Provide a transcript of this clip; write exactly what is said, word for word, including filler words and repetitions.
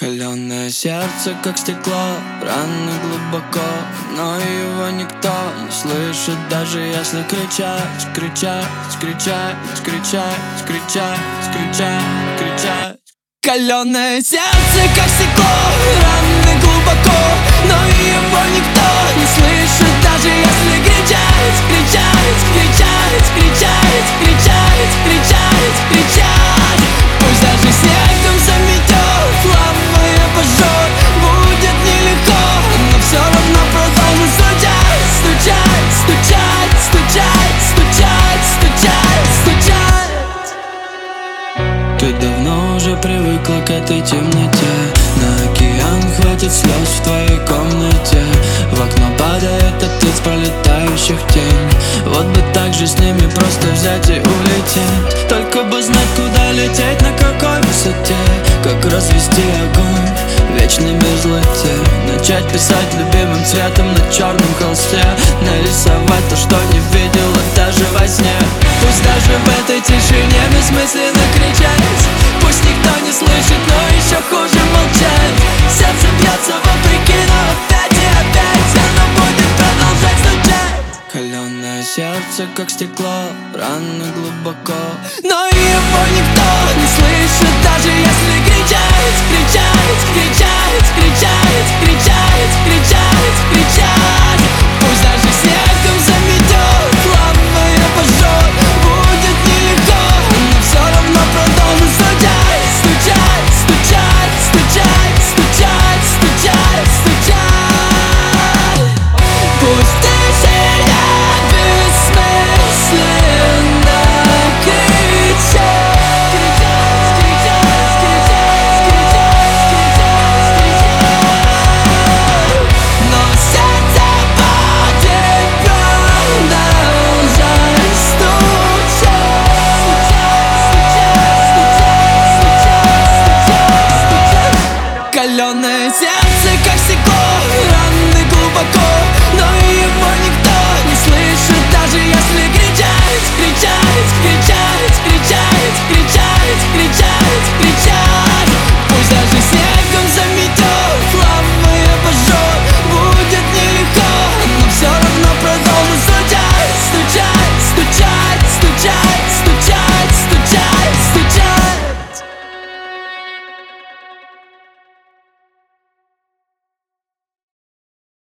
Калёное сердце, как стекло, раны глубоко, но его никто не слышит, даже если кричать, кричать, кричать, кричать, кричать, кричать, кричать. Калёное сердце, как стекло, раны глубоко, но его никто не слышит, даже если кричать, кричать, кричать, кричать, кричать, кричать, кричать. Пусть даже снегом заметет, лавой обожжет, будет нелегко, но все равно продолжит стучать, стучать, стучать, стучать, стучать, стучать, стучать. Ты давно уже привыкла к этой темноте, на океан хватит слез в твоей комнате. В окно падает отец пролетающих тень, вот бы так же с ними просто взять и улететь. Только бы знать, куда лететь, на какой высоте, как развести огонь в вечной мерзлоте. Начать писать любимым цветом на черном холсте, нарисовать то, что не видела даже во сне. Пусть даже в этой тишине бессмысленно кричать, пусть никто не слышит, но еще хуже молчать. Сердце бьется вопреки, но опять и опять оно будет продолжать стучать. Калёное сердце, как стекло, раны глубоко, но его никто